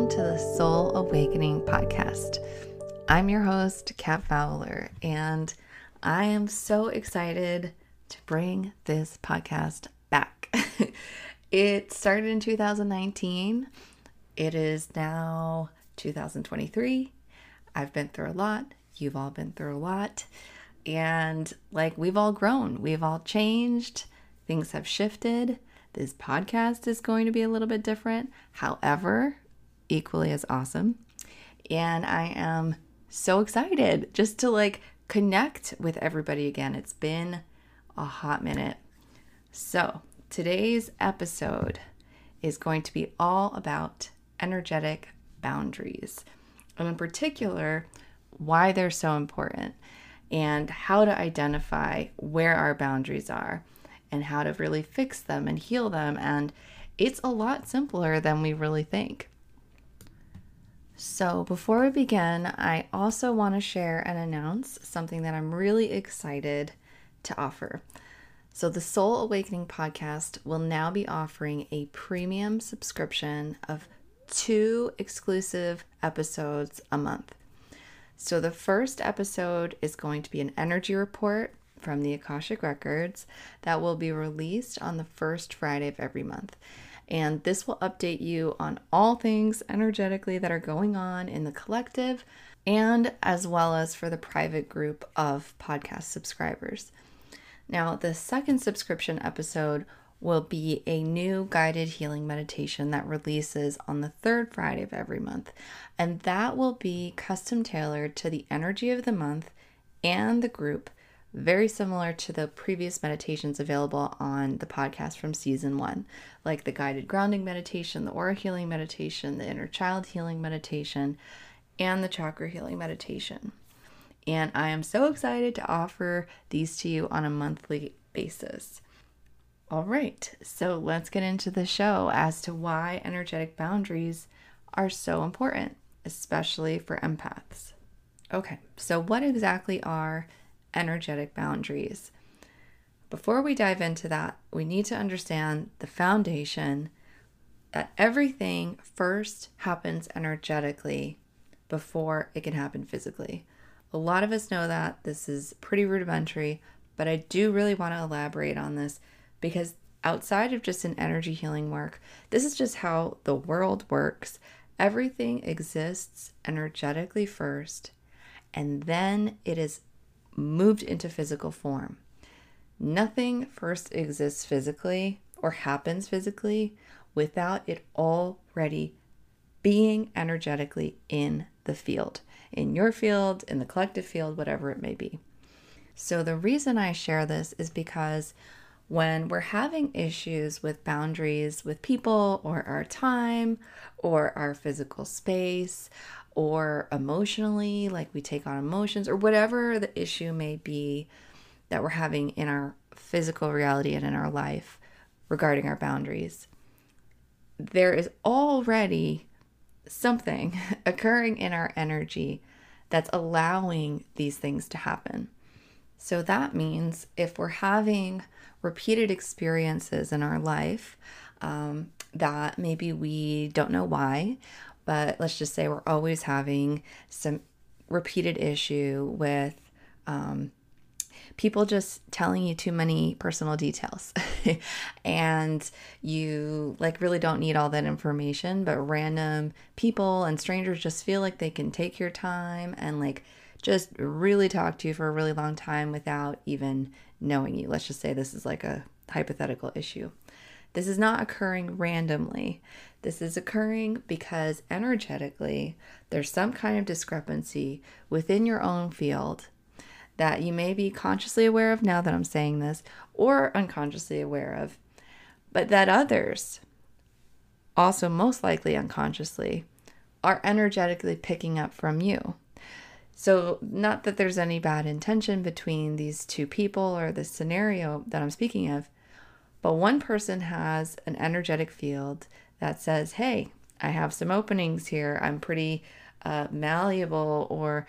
to the Soul Awakening Podcast. I'm your host, Kat Fowler, and I am so excited to bring this podcast back. It started in 2019. It is now 2023. I've been through a lot. You've all been through a lot. And we've all grown. We've all changed. Things have shifted. This podcast is going to be a little bit different. However, equally as awesome. And I am so excited just to connect with everybody again. It's been a hot minute. So today's episode is going to be all about energetic boundaries, and in particular, why they're so important and how to identify where our boundaries are and how to really fix them and heal them. And it's a lot simpler than we really think. So before we begin, I also want to share and announce something that I'm really excited to offer. So the Soul Awakening Podcast will now be offering a premium subscription of 2 exclusive episodes a month. So the first episode is going to be an energy report from the Akashic Records that will be released on the first Friday of every month. And this will update you on all things energetically that are going on in the collective, and as well as for the private group of podcast subscribers. Now, the second subscription episode will be a new guided healing meditation that releases on the third Friday of every month. And that will be custom tailored to the energy of the month and the group, very similar to the previous meditations available on the podcast from season 1, like the guided grounding meditation, the aura healing meditation, the inner child healing meditation, and the chakra healing meditation. And I am so excited to offer these to you on a monthly basis. All right, so let's get into the show as to why energetic boundaries are so important, especially for empaths. Okay, so what exactly are energetic boundaries? Before we dive into that, we need to understand the foundation that everything first happens energetically before it can happen physically. A lot of us know that. This is pretty rudimentary, but I do really want to elaborate on this because outside of just an energy healing work, this is just how the world works. Everything exists energetically first, and then it is moved into physical form. Nothing first exists physically or happens physically without it already being energetically in the field, in your field, in the collective field, whatever it may be. So the reason I share this is because when we're having issues with boundaries with people or our time or our physical space or emotionally, we take on emotions or whatever the issue may be that we're having in our physical reality and in our life regarding our boundaries, there is already something occurring in our energy that's allowing these things to happen. So that means if we're having repeated experiences in our life that maybe we don't know why, but let's just say we're always having some repeated issue with people just telling you too many personal details and you really don't need all that information, but random people and strangers just feel like they can take your time and just really talk to you for a really long time without even knowing you. Let's just say this is a hypothetical issue. This is not occurring randomly. This is occurring because energetically, there's some kind of discrepancy within your own field that you may be consciously aware of now that I'm saying this, or unconsciously aware of, but that others, also most likely unconsciously, are energetically picking up from you. So not that there's any bad intention between these two people or this scenario that I'm speaking of, but one person has an energetic field that says, hey, I have some openings here. I'm pretty malleable, or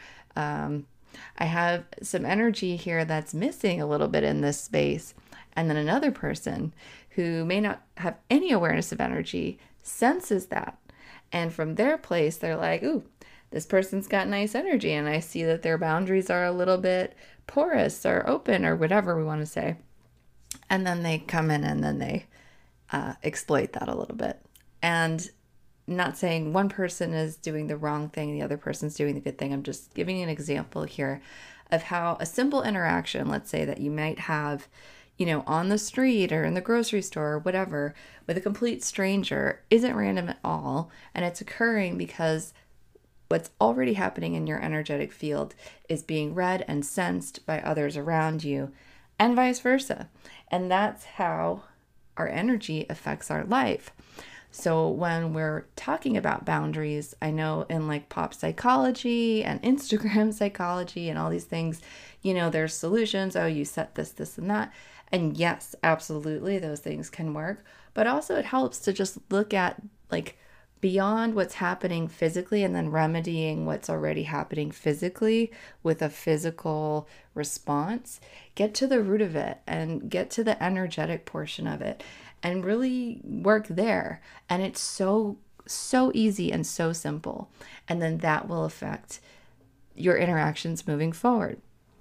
I have some energy here that's missing a little bit in this space. And then another person who may not have any awareness of energy senses that And from their place, they're like, ooh, this person's got nice energy. And I see that their boundaries are a little bit porous or open or whatever we want to say. And then they come in and then they exploit that a little bit. And not saying one person is doing the wrong thing, the other person's doing the good thing. I'm just giving you an example here of how a simple interaction, let's say that you might have, on the street or in the grocery store or whatever, with a complete stranger, isn't random at all. And it's occurring because what's already happening in your energetic field is being read and sensed by others around you, and vice versa. And that's how our energy affects our life. So when we're talking about boundaries, I know in like pop psychology and Instagram psychology and all these things, there's solutions. Oh, you set this, this, and that. And yes, absolutely, those things can work. But also it helps to just look at like beyond what's happening physically and then remedying what's already happening physically with a physical response. Get to the root of it and get to the energetic portion of it and really work there. And it's so easy and so simple. And then that will affect your interactions moving forward.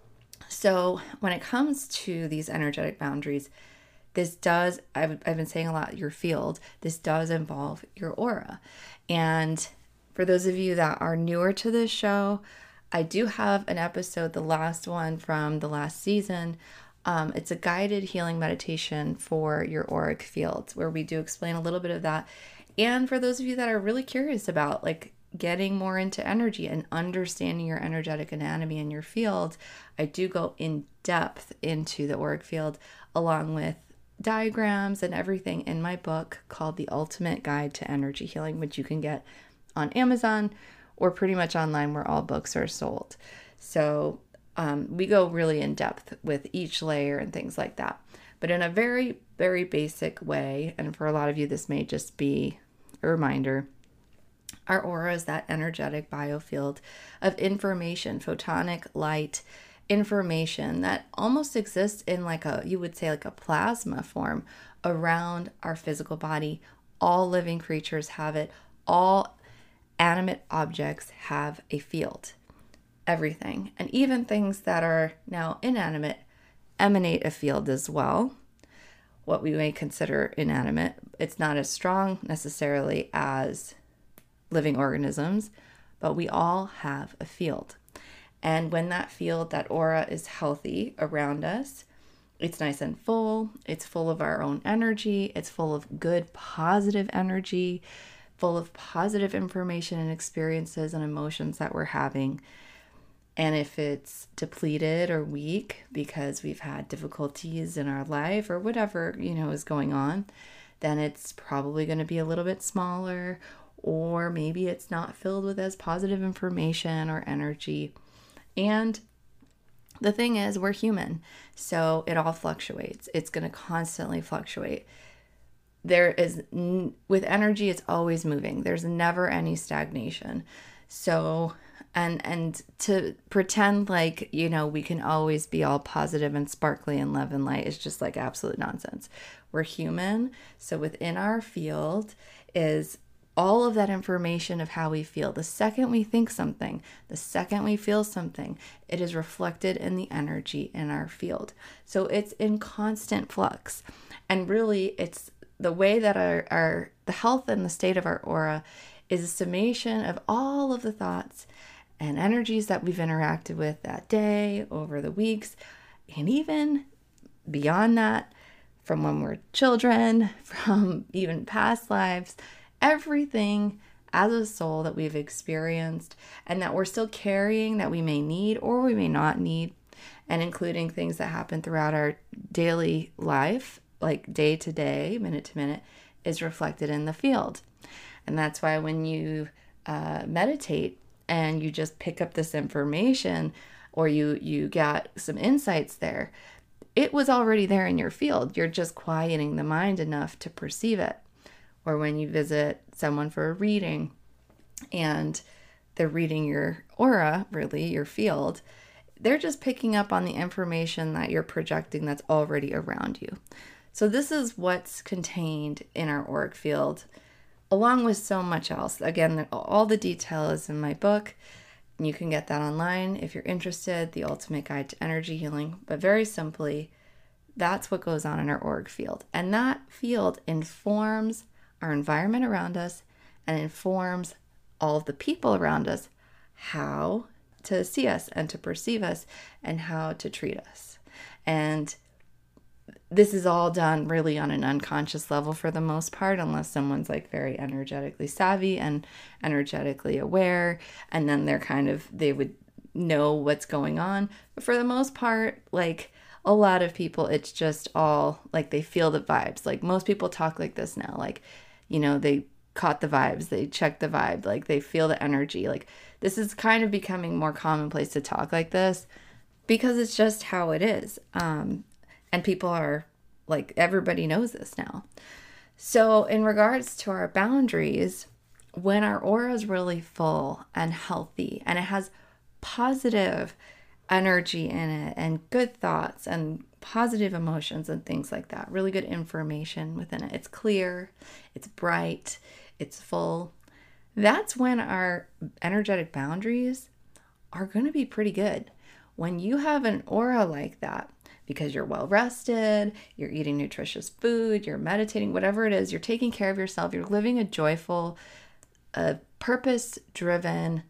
So when it comes to these energetic boundaries, this does, I've been saying a lot, your field, this does involve your aura. And for those of you that are newer to this show, I do have an episode, the last one from the last season. It's a guided healing meditation for your auric field, where we do explain a little bit of that. And for those of you that are really curious about like getting more into energy and understanding your energetic anatomy in your field, I do go in depth into the auric field along with diagrams and everything in my book called The Ultimate Guide to Energy Healing, which you can get on Amazon or pretty much online where all books are sold. So we go really in depth with each layer and things like that, but in a very, very basic way. And for a lot of you, this may just be a reminder. Our aura is that energetic biofield of information, photonic light information that almost exists in you would say like a plasma form around our physical body. All living creatures have it. All animate objects have a field. Everything. And even things that are now inanimate emanate a field as well. What we may consider inanimate. It's not as strong necessarily as living organisms, but we all have a field. And when that field, that aura is healthy around us, it's nice and full. It's full of our own energy. It's full of good, positive energy, full of positive information and experiences and emotions that we're having. And if it's depleted or weak because we've had difficulties in our life or whatever, is going on, then it's probably going to be a little bit smaller, or maybe it's not filled with as positive information or energy. And the thing is, we're human, so it all fluctuates. It's going to constantly fluctuate. With energy, it's always moving. There's never any stagnation. So, and to pretend like, we can always be all positive and sparkly and love and light is just like absolute nonsense. We're human. So within our field is all of that information of how we feel. The second we think something, the second we feel something, it is reflected in the energy in our field. So it's in constant flux. And really, it's the way that the health and the state of our aura is a summation of all of the thoughts and energies that we've interacted with that day, over the weeks, and even beyond that, from when we're children, from even past lives, everything as a soul that we've experienced and that we're still carrying that we may need or we may not need, and including things that happen throughout our daily life, like day to day, minute to minute, is reflected in the field. And that's why when you meditate and you just pick up this information or you got some insights there, it was already there in your field. You're just quieting the mind enough to perceive it. Or when you visit someone for a reading and they're reading your aura, really, your field, they're just picking up on the information that you're projecting that's already around you. So this is what's contained in our auric field along with so much else. Again, all the detail is in my book. You can get that online if you're interested, The Ultimate Guide to Energy Healing. But very simply, that's what goes on in our auric field. And that field informs our environment around us and informs all of the people around us how to see us and to perceive us and how to treat us. And this is all done really on an unconscious level for the most part, unless someone's like very energetically savvy and energetically aware, and then they would know what's going on. But for the most part, like a lot of people, it's just all like they feel the vibes. Like most people talk like this now, like, they caught the vibes, they checked the vibe, like they feel the energy. Like this is kind of becoming more commonplace to talk like this because it's just how it is. And people are like, everybody knows this now. So in regards to our boundaries, when our aura is really full and healthy and it has positive energy in it and good thoughts and positive emotions and things like that, really good information within it, it's clear, it's bright, it's full, that's when our energetic boundaries are going to be pretty good. When you have an aura like that, because you're well rested, you're eating nutritious food, you're meditating, whatever it is, you're taking care of yourself, you're living a joyful, purpose-driven,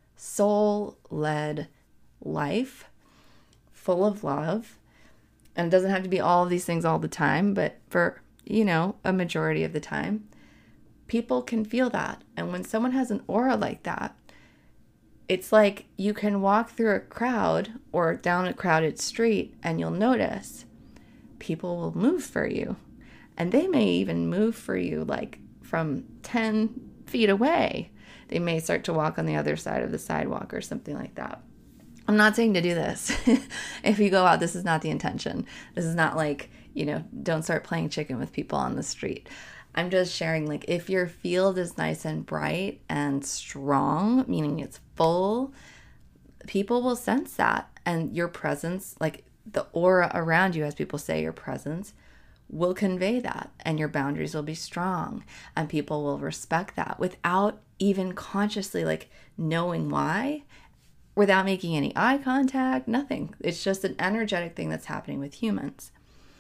soul-led life full of love. And it doesn't have to be all of these things all the time, but for, a majority of the time, people can feel that. And when someone has an aura like that, it's like you can walk through a crowd or down a crowded street and you'll notice people will move for you. And they may even move for you like from 10 feet away. They may start to walk on the other side of the sidewalk or something like that. I'm not saying to do this. If you go out, this is not the intention. This is not like, don't start playing chicken with people on the street. I'm just sharing, like, if your field is nice and bright and strong, meaning it's full, people will sense that. And your presence, like the aura around you, as people say, your presence will convey that. And your boundaries will be strong. And people will respect that without even consciously, like, knowing why, without making any eye contact, nothing. It's just an energetic thing that's happening with humans.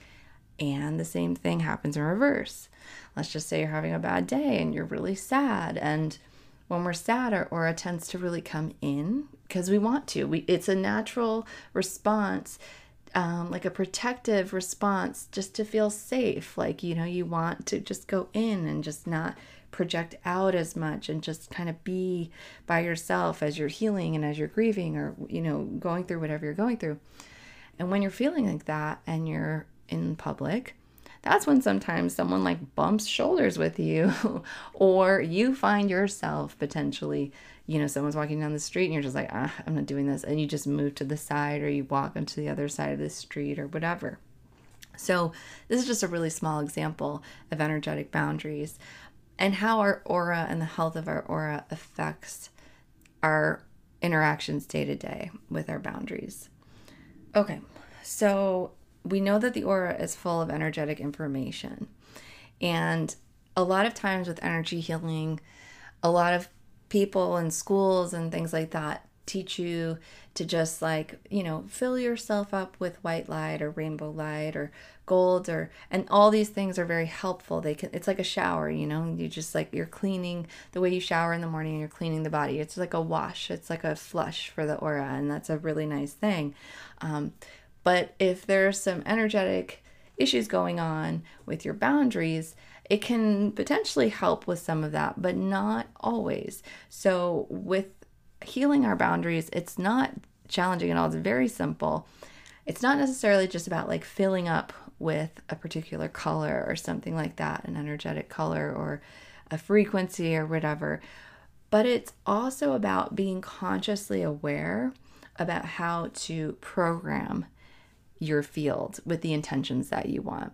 And the same thing happens in reverse. Let's just say you're having a bad day and you're really sad. And when we're sad, our aura tends to really come in because we want to. It's a natural response, like a protective response, just to feel safe. Like, you want to just go in and just not project out as much and just kind of be by yourself as you're healing and as you're grieving or, going through whatever you're going through. And when you're feeling like that and you're in public, that's when sometimes someone like bumps shoulders with you or you find yourself potentially, someone's walking down the street and you're just like, I'm not doing this. And you just move to the side or you walk onto the other side of the street or whatever. So this is just a really small example of energetic boundaries and how our aura and the health of our aura affects our interactions day to day with our boundaries. Okay, so we know that the aura is full of energetic information. And a lot of times with energy healing, a lot of people in schools and things like that teach you to just fill yourself up with white light or rainbow light or gold and all these things are very helpful. It's like a shower, you just you're cleaning the way you shower in the morning and you're cleaning the body. It's like a wash. It's like a flush for the aura. And that's a really nice thing. But if there's some energetic issues going on with your boundaries, it can potentially help with some of that, but not always. So with healing our boundaries, it's not challenging at all. It's very simple. It's not necessarily just about filling up with a particular color or something like that, an energetic color or a frequency or whatever. But it's also about being consciously aware about how to program your field with the intentions that you want.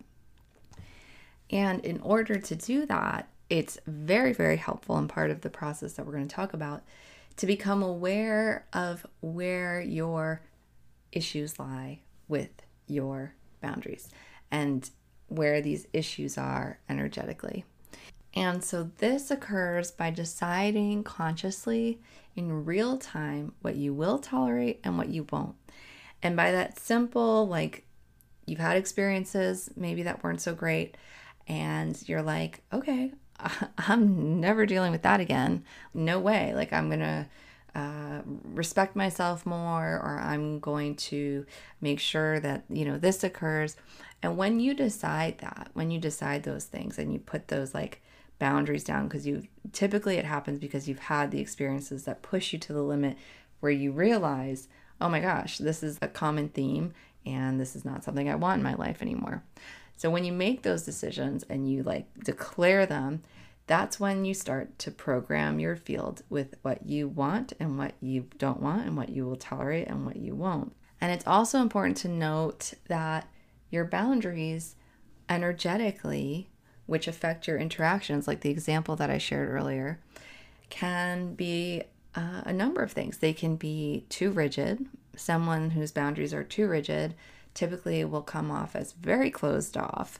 And in order to do that, it's very, very helpful and part of the process that we're going to talk about to become aware of where your issues lie with your boundaries and where these issues are energetically. And so this occurs by deciding consciously in real time what you will tolerate and what you won't. And by that simple, like, you've had experiences maybe that weren't so great, and you're like, okay, I'm never dealing with that again. No way. Like, I'm going to respect myself more, or I'm going to make sure that, this occurs. And when you decide that, when you decide those things and you put those like boundaries down, because it happens because you've had the experiences that push you to the limit where you realize, oh my gosh, this is a common theme and this is not something I want in my life anymore. So when you make those decisions and you like declare them, that's when you start to program your field with what you want and what you don't want and what you will tolerate and what you won't. And it's also important to note that your boundaries energetically, which affect your interactions, like the example that I shared earlier, can be a number of things. They can be too rigid. Someone whose boundaries are too rigid typically will come off as very closed off.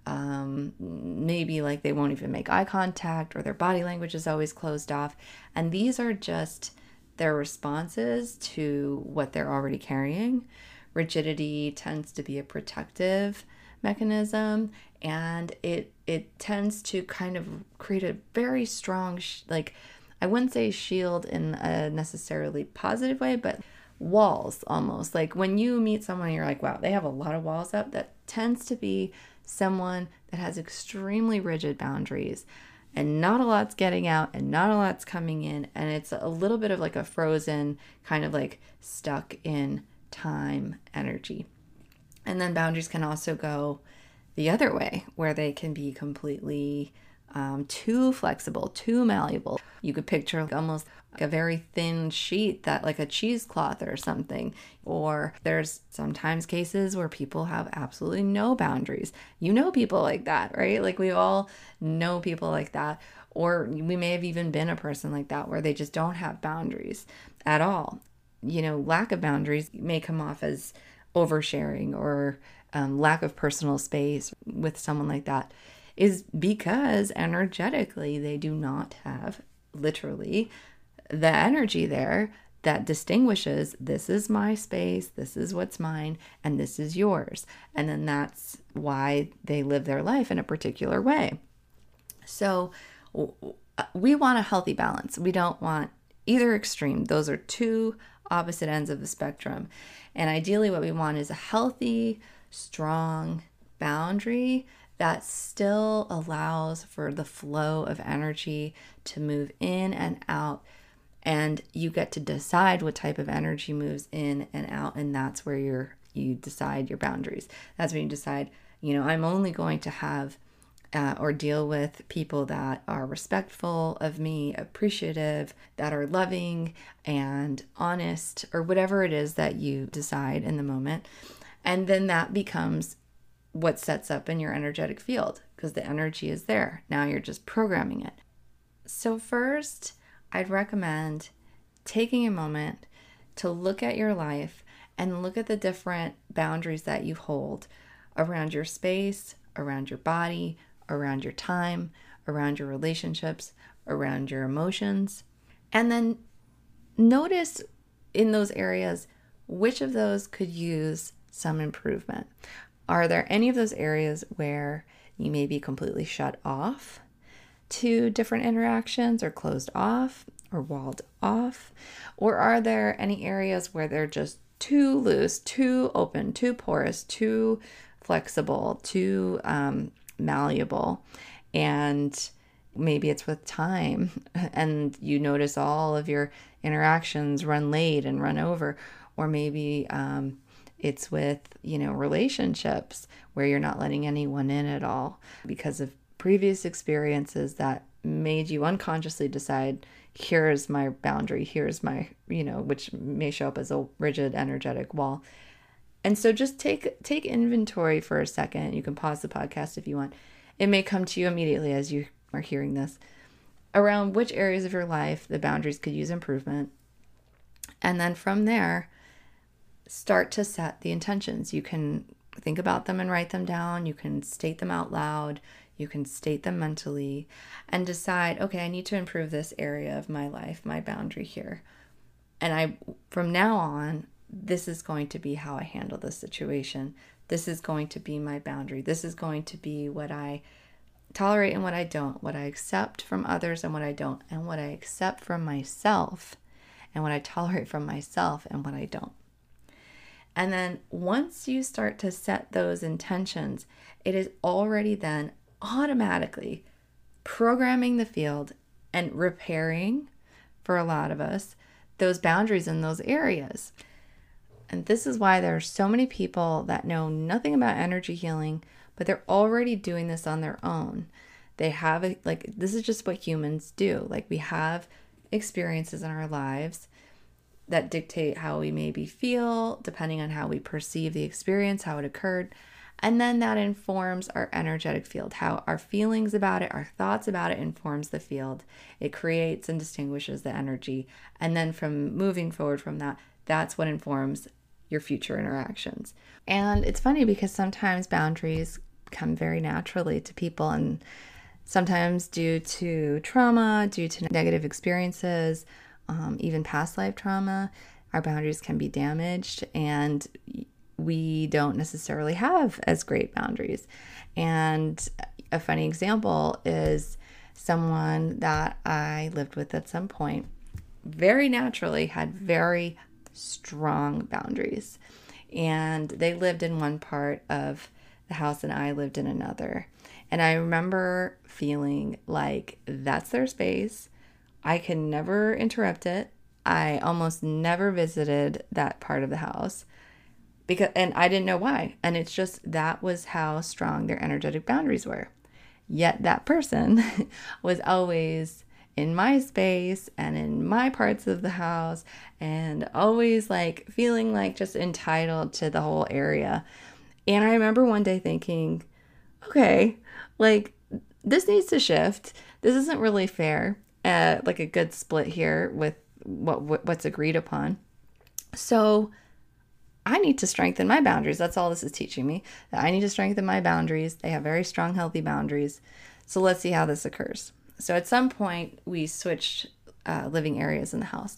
Maybe like they won't even make eye contact, or their body language is always closed off. And these are just their responses to what they're already carrying. Rigidity tends to be a protective mechanism, and it tends to kind of create a very strong, I wouldn't say shield in a necessarily positive way, but walls almost. Like when you meet someone, you're like, wow, they have a lot of walls up. That tends to be someone that has extremely rigid boundaries, and not a lot's getting out and not a lot's coming in. And it's a little bit of like a frozen, kind of like stuck in time energy. And then boundaries can also go the other way, where they can be completely too flexible, too malleable. You could picture like almost like a very thin sheet, that like a cheesecloth or something. Or there's sometimes cases where people have absolutely no boundaries. You know people like that, right? Like we all know people like that. Or we may have even been a person like that, where they just don't have boundaries at all. Lack of boundaries may come off as oversharing or lack of personal space with someone like that, is because energetically they do not have literally the energy there that distinguishes, this is my space, this is what's mine, and this is yours. And then that's why they live their life in a particular way. So we want a healthy balance. We don't want either extreme. Those are two opposite ends of the spectrum. And ideally what we want is a healthy, strong boundary that still allows for the flow of energy to move in and out. And you get to decide what type of energy moves in and out. And that's where you decide your boundaries. That's when you decide, I'm only going to have or deal with people that are respectful of me, appreciative, that are loving and honest, or whatever it is that you decide in the moment. And then that becomes what sets up in your energetic field, because the energy is there. Now you're just programming it. So first, I'd recommend taking a moment to look at your life and look at the different boundaries that you hold around your space, around your body, around your time, around your relationships, around your emotions. And then notice in those areas, which of those could use some improvement. Are there any of those areas where you may be completely shut off to different interactions, or closed off, or walled off? Or are there any areas where they're just too loose, too open, too porous, too flexible, too malleable? And maybe it's with time and you notice all of your interactions run late and run over. Or maybe it's with, relationships where you're not letting anyone in at all because of previous experiences that made you unconsciously decide, here's my boundary, here's my, which may show up as a rigid energetic wall. And so just take inventory for a second. You can pause the podcast if you want. It may come to you immediately as you are hearing this, around which areas of your life the boundaries could use improvement. And then from there, start to set the intentions. You can think about them and write them down. You can state them out loud. You can state them mentally and decide, okay, I need to improve this area of my life, my boundary here. And from now on, this is going to be how I handle this situation. This is going to be my boundary. This is going to be what I tolerate and what I don't, what I accept from others and what I don't, and what I accept from myself and what I tolerate from myself and what I don't. And then once you start to set those intentions, it is already then automatically programming the field and repairing, for a lot of us, those boundaries in those areas. And this is why there are so many people that know nothing about energy healing, but they're already doing this on their own. They have this is just what humans do. Like, we have experiences in our lives that dictate how we maybe feel, depending on how we perceive the experience, how it occurred. And then that informs our energetic field, how our feelings about it, our thoughts about it informs the field. It creates and distinguishes the energy. And then from moving forward from that, that's what informs your future interactions. And it's funny because sometimes boundaries come very naturally to people, and sometimes due to trauma, due to negative experiences, even past life trauma, our boundaries can be damaged and we don't necessarily have as great boundaries. And a funny example is someone that I lived with at some point very naturally had very strong boundaries. And they lived in one part of the house and I lived in another. And I remember feeling like that's their space. I can never interrupt it. I almost never visited that part of the house and I didn't know why. And it's just that was how strong their energetic boundaries were. Yet that person was always in my space and in my parts of the house and always like feeling like just entitled to the whole area. And I remember one day thinking, okay, like this needs to shift. This isn't really fair. Like a good split here with what's agreed upon. So I need to strengthen my boundaries. That's all this is teaching me, that I need to strengthen my boundaries. They have very strong, healthy boundaries. So let's see how this occurs. So at some point we switched living areas in the house.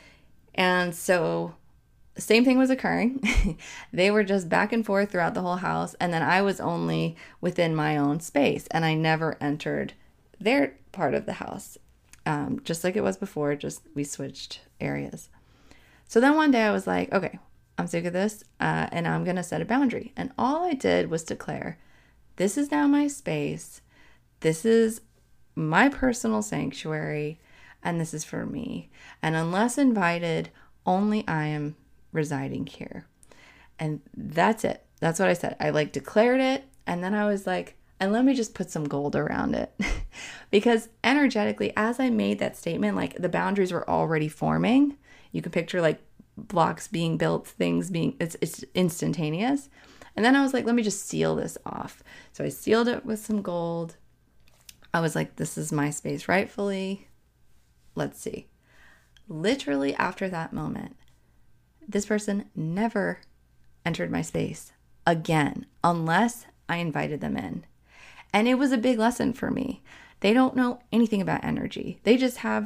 And so the same thing was occurring. They were just back and forth throughout the whole house. And then I was only within my own space and I never entered their part of the house. Just like it was before, just we switched areas. So then one day I was like, okay, I'm sick of this, and I'm going to set a boundary. And all I did was declare, this is now my space. This is my personal sanctuary, and this is for me. And unless invited, only I am residing here. And that's it. That's what I said. I declared it, and then I was like, and let me just put some gold around it. Because energetically, as I made that statement, the boundaries were already forming. You can picture blocks being built, things being, it's instantaneous. And then I was like, let me just seal this off. So I sealed it with some gold. I was like, this is my space rightfully. Let's see. Literally after that moment, this person never entered my space again, unless I invited them in. And it was a big lesson for me. They don't know anything about energy. They just have,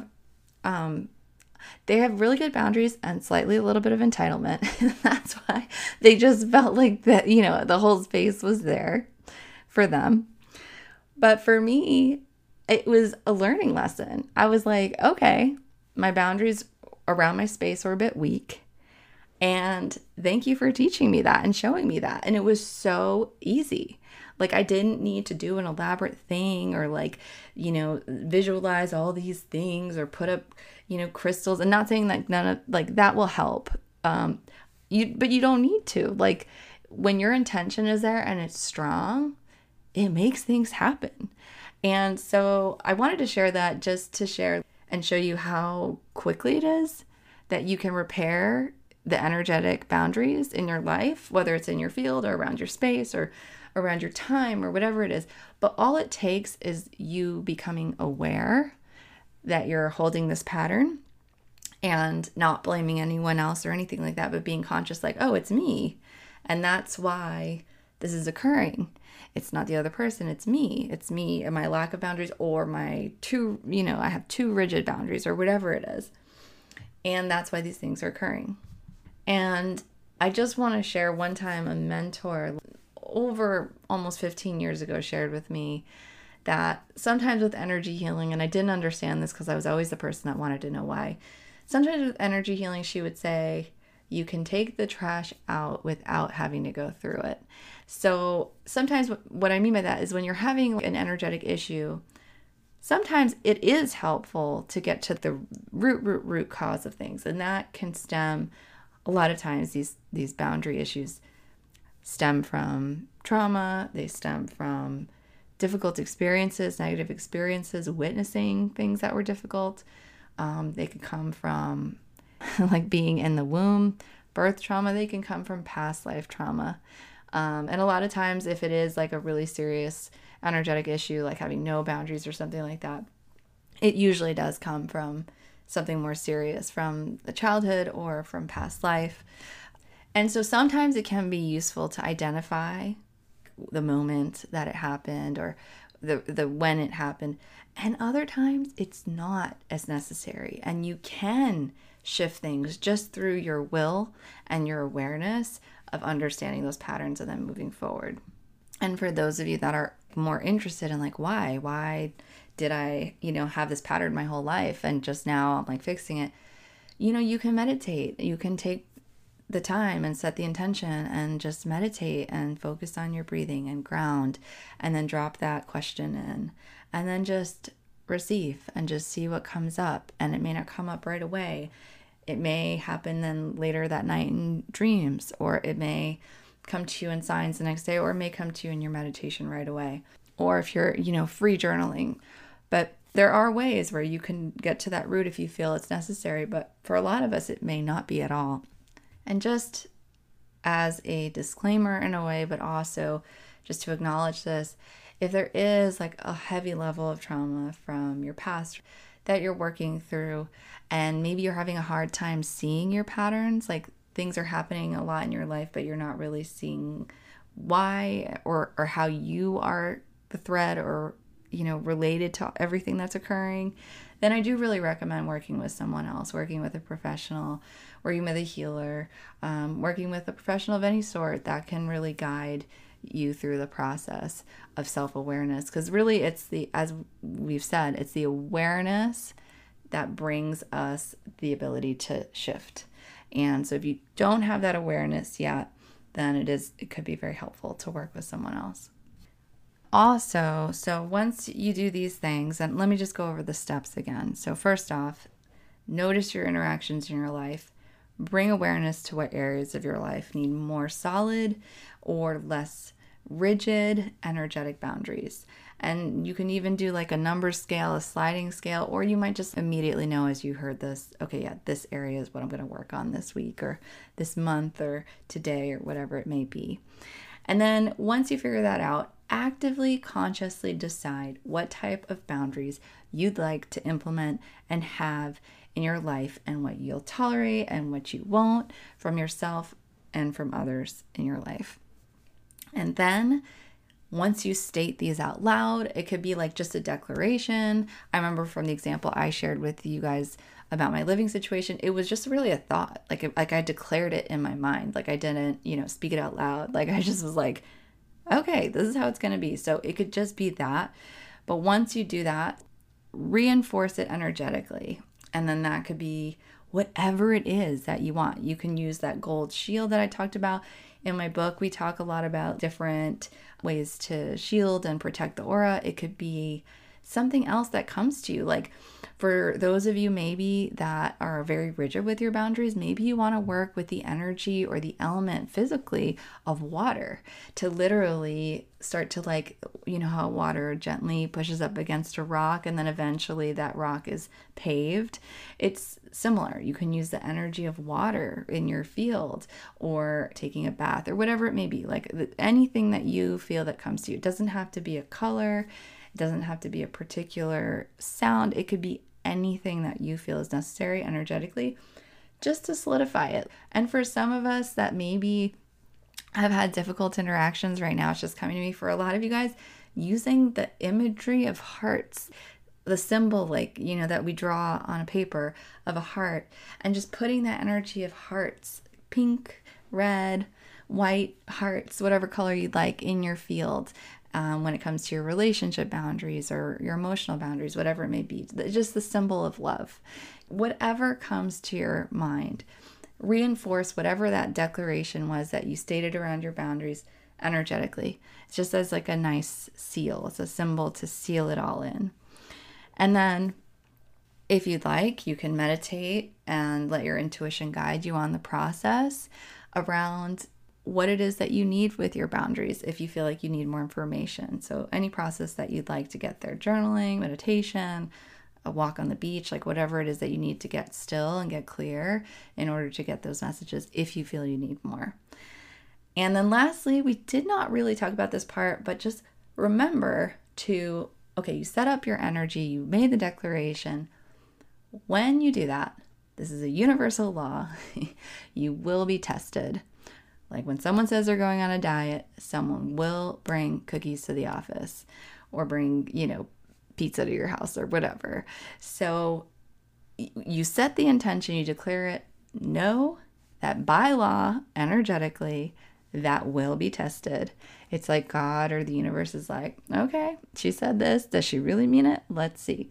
they have really good boundaries and slightly a little bit of entitlement. That's why they just felt like that, the whole space was there for them. But for me, it was a learning lesson. I was like, okay, my boundaries around my space were a bit weak. And thank you for teaching me that and showing me that. And it was so easy. I didn't need to do an elaborate thing or visualize all these things or put up, crystals, and not saying that none of that will help. But you don't need to. When your intention is there and it's strong, it makes things happen. And so I wanted to share that just to share and show you how quickly it is that you can repair the energetic boundaries in your life, whether it's in your field or around your space or around your time or whatever it is. But all it takes is you becoming aware that you're holding this pattern and not blaming anyone else or anything like that, but being conscious oh, it's me. And that's why this is occurring. It's not the other person, it's me. It's me and my lack of boundaries, or my I have too rigid boundaries, or whatever it is. And that's why these things are occurring. And I just want to share, one time a mentor over almost 15 years ago shared with me that sometimes with energy healing, and I didn't understand this because I was always the person that wanted to know why. Sometimes with energy healing, she would say, you can take the trash out without having to go through it. So sometimes what I mean by that is when you're having an energetic issue, sometimes it is helpful to get to the root cause of things. And that can stem, a lot of times these boundary issues stem from trauma. They stem from difficult experiences, negative experiences, witnessing things that were difficult. They could come from like being in the womb, birth trauma. They can come from past life trauma. And a lot of times if it is like a really serious energetic issue, like having no boundaries or something like that, it usually does come from something more serious, from the childhood or from past life. And so sometimes it can be useful to identify the moment that it happened, or the when it happened. And other times it's not as necessary, and you can shift things just through your will and your awareness of understanding those patterns and then moving forward. And for those of you that are more interested in like, why did I, have this pattern my whole life and just now I'm like fixing it, you can meditate. You can take the time and set the intention and just meditate and focus on your breathing and ground, and then drop that question in, and then just receive and just see what comes up. And it may not come up right away. It may happen then later that night in dreams, or it may come to you in signs the next day, or it may come to you in your meditation right away, or if you're, free journaling. But there are ways where you can get to that root if you feel it's necessary. But for a lot of us, it may not be at all. And just as a disclaimer in a way, but also just to acknowledge this, if there is like a heavy level of trauma from your past that you're working through, and maybe you're having a hard time seeing your patterns, like things are happening a lot in your life, but you're not really seeing why or how you are the thread or, related to everything that's occurring, then I do really recommend working with someone else, working with a professional, working with a healer, working with a professional of any sort that can really guide you through the process of self-awareness. Because really as we've said, it's the awareness that brings us the ability to shift. And so if you don't have that awareness yet, then it could be very helpful to work with someone else. Also, so once you do these things, and let me just go over the steps again. So first off, notice your interactions in your life. Bring awareness to what areas of your life need more solid or less rigid energetic boundaries. And you can even do like a number scale, a sliding scale, or you might just immediately know as you heard this, okay, yeah, this area is what I'm going to work on this week or this month or today or whatever it may be. And then once you figure that out, actively, consciously decide what type of boundaries you'd like to implement and have in your life, and what you'll tolerate and what you won't from yourself and from others in your life. And then once you state these out loud, it could be like just a declaration. I remember from the example I shared with you guys about my living situation, it was just really a thought. Like I declared it in my mind. Like I didn't, speak it out loud. Like I just was like, okay, this is how it's going to be. So it could just be that. But once you do that, reinforce it energetically. And then that could be whatever it is that you want. You can use that gold shield that I talked about. In my book, we talk a lot about different ways to shield and protect the aura. It could be something else that comes to you. Like for those of you maybe that are very rigid with your boundaries, maybe you want to work with the energy or the element physically of water to literally start to how water gently pushes up against a rock and then eventually that rock is paved. It's similar. You can use the energy of water in your field or taking a bath or whatever it may be. Like anything that you feel that comes to you. It doesn't have to be a color. It doesn't have to be a particular sound. It could be anything that you feel is necessary energetically just to solidify it. And for some of us that maybe I've had difficult interactions right now. It's just coming to me for a lot of you guys using the imagery of hearts, the symbol, like, that we draw on a paper of a heart, and just putting that energy of hearts, pink, red, white hearts, whatever color you'd like, in your field. When it comes to your relationship boundaries or your emotional boundaries, whatever it may be, just the symbol of love. Whatever comes to your mind, reinforce whatever that declaration was that you stated around your boundaries energetically. It's just as like a nice seal. It's a symbol to seal it all in. And then if you'd like, you can meditate and let your intuition guide you on the process around what it is that you need with your boundaries if you feel like you need more information. So any process that you'd like to get there, journaling, meditation, a walk on the beach, like whatever it is that you need to get still and get clear in order to get those messages if you feel you need more. And then lastly, we did not really talk about this part, but just remember to, okay, you set up your energy, you made the declaration. When you do that, this is a universal law, you will be tested. Like when someone says they're going on a diet, someone will bring cookies to the office or bring, pizza to your house or whatever. So you set the intention, you declare it, know that by law, energetically, that will be tested. It's like God or the universe is like, okay, she said this. Does she really mean it? Let's see.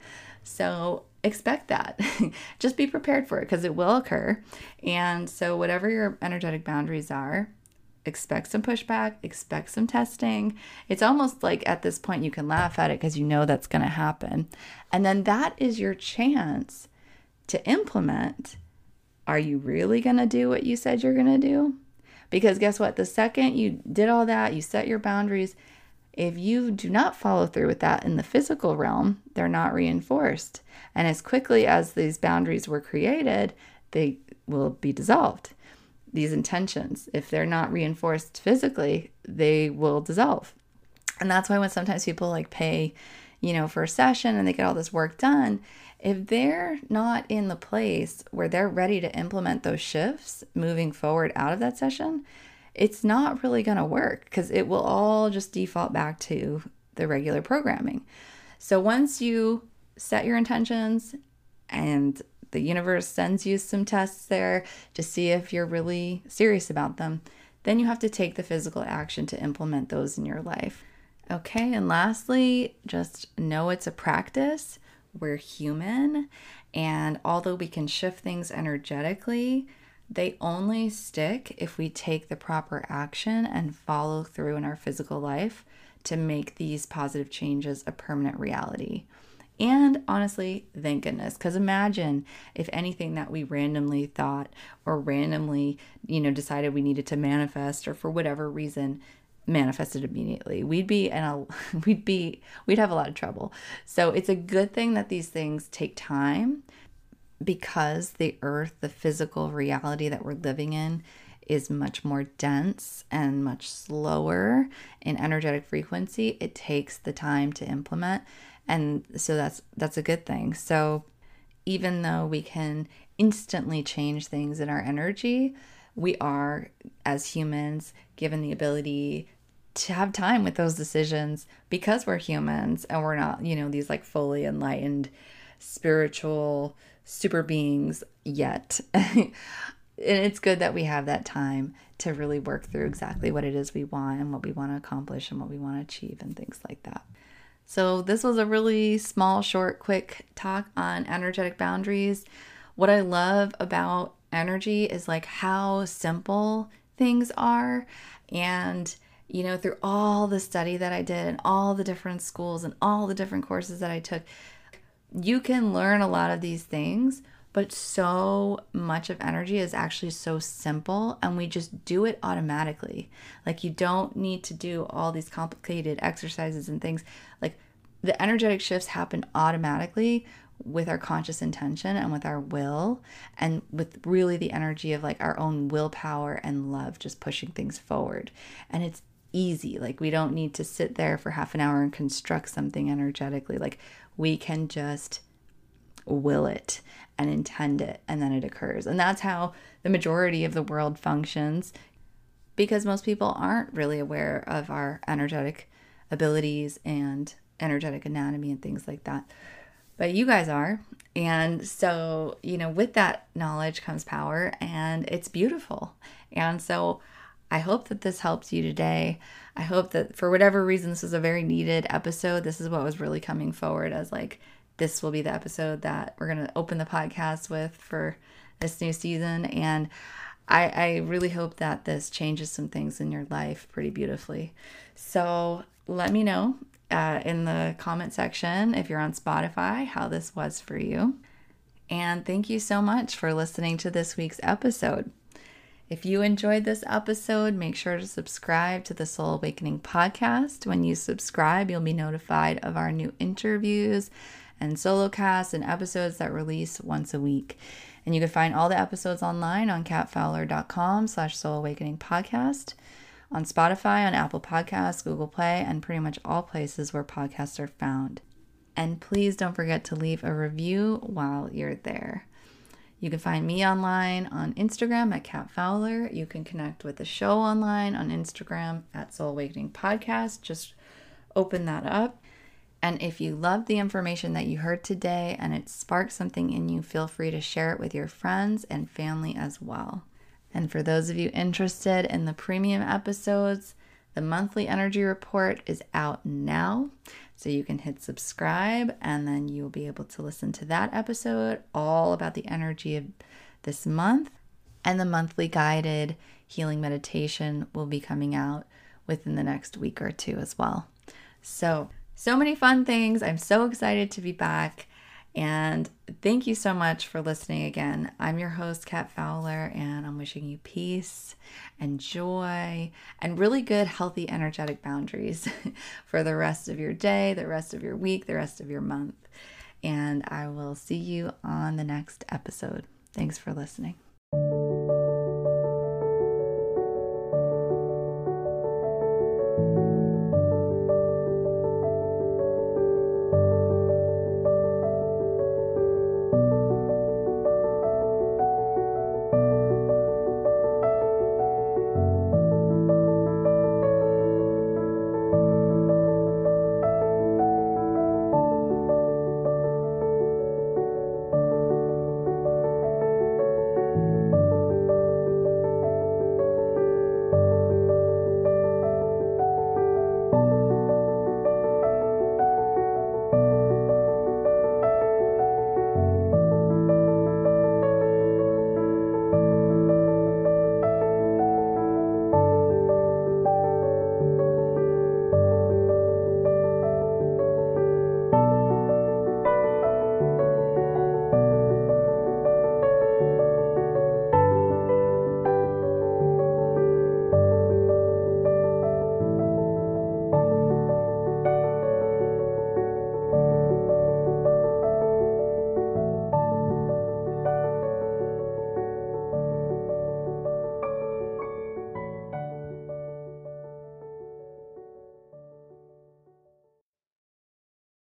So expect that. Just be prepared for it because it will occur. And so whatever your energetic boundaries are, expect some pushback, expect some testing. It's almost like at this point you can laugh at it because you know that's going to happen. And then that is your chance to implement. Are you really going to do what you said you're going to do? Because guess what? The second you did all that, you set your boundaries, if you do not follow through with that in the physical realm, they're not reinforced. And as quickly as these boundaries were created, they will be dissolved. These intentions, if they're not reinforced physically, they will dissolve. And that's why when sometimes people like pay, for a session and they get all this work done, if they're not in the place where they're ready to implement those shifts moving forward out of that session, it's not really going to work because it will all just default back to the regular programming. So once you set your intentions and the universe sends you some tests there to see if you're really serious about them, then you have to take the physical action to implement those in your life. Okay, and lastly, just know it's a practice. We're human, and although we can shift things energetically, they only stick if we take the proper action and follow through in our physical life to make these positive changes a permanent reality. And honestly, thank goodness, because imagine if anything that we randomly thought or randomly, decided we needed to manifest or for whatever reason manifested immediately. We'd have a lot of trouble. So it's a good thing that these things take time because the earth, the physical reality that we're living in, is much more dense and much slower in energetic frequency. It takes the time to implement. And so that's a good thing. So even though we can instantly change things in our energy, we are, as humans, given the ability to have time with those decisions because we're humans and we're not, these like fully enlightened spiritual super beings yet. And it's good that we have that time to really work through exactly what it is we want and what we want to accomplish and what we want to achieve and things like that. So this was a really small, short, quick talk on energetic boundaries. What I love about energy is like how simple things are. And, through all the study that I did and all the different schools and all the different courses that I took, you can learn a lot of these things, but so much of energy is actually so simple and we just do it automatically. Like you don't need to do all these complicated exercises and things. Like the energetic shifts happen automatically with our conscious intention and with our will and with really the energy of like our own willpower and love just pushing things forward. And it's easy. Like we don't need to sit there for half an hour and construct something energetically. Like we can just will it and intend it and then it occurs. And that's how the majority of the world functions. because most people aren't really aware of our energetic abilities and energetic anatomy and things like that. But you guys are. And so, with that knowledge comes power, and it's beautiful. And so I hope that this helped you today. I hope that for whatever reason, this is a very needed episode. This is what was really coming forward as like, this will be the episode that we're going to open the podcast with for this new season. And I really hope that this changes some things in your life pretty beautifully. So let me know in the comment section, if you're on Spotify, how this was for you. And thank you so much for listening to this week's episode. If you enjoyed this episode, make sure to subscribe to the Soul Awakening podcast. When you subscribe, you'll be notified of our new interviews and solo casts and episodes that release once a week. And you can find all the episodes online on katfowler.com/soulawakeningpodcast, on Spotify, on Apple Podcasts, Google Play, and pretty much all places where podcasts are found. And please don't forget to leave a review while you're there. You can find me online on Instagram at Kat Fowler. You can connect with the show online on Instagram at Soul Awakening Podcast. Just open that up. And if you love the information that you heard today and it sparked something in you, feel free to share it with your friends and family as well. And for those of you interested in the premium episodes, the monthly energy report is out now. So you can hit subscribe, and then you'll be able to listen to that episode all about the energy of this month. And the monthly guided healing meditation will be coming out within the next week or two as well. So many fun things. I'm so excited to be back. And thank you so much for listening again. I'm your host, Kat Fowler, and I'm wishing you peace and joy and really good, healthy, energetic boundaries for the rest of your day, the rest of your week, the rest of your month. And I will see you on the next episode. Thanks for listening.